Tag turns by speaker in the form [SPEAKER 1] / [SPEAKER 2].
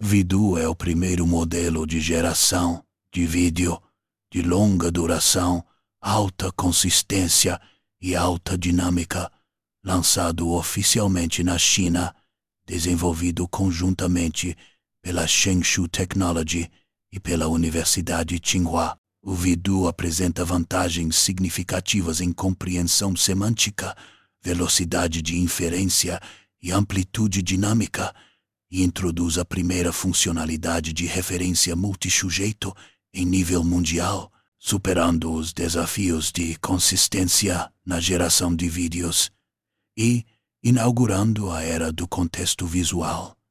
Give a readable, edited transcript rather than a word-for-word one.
[SPEAKER 1] Vidu é o primeiro modelo de geração de vídeo de longa duração, alta consistência e alta dinâmica, lançado oficialmente na China, desenvolvido conjuntamente pela Shengshu Technology e pela Universidade Tsinghua. O Vidu apresenta vantagens significativas em compreensão semântica, velocidade de inferência e amplitude dinâmica, e introduz a primeira funcionalidade de referência multisujeito em nível mundial, superando os desafios de consistência na geração de vídeos e inaugurando a era do contexto visual.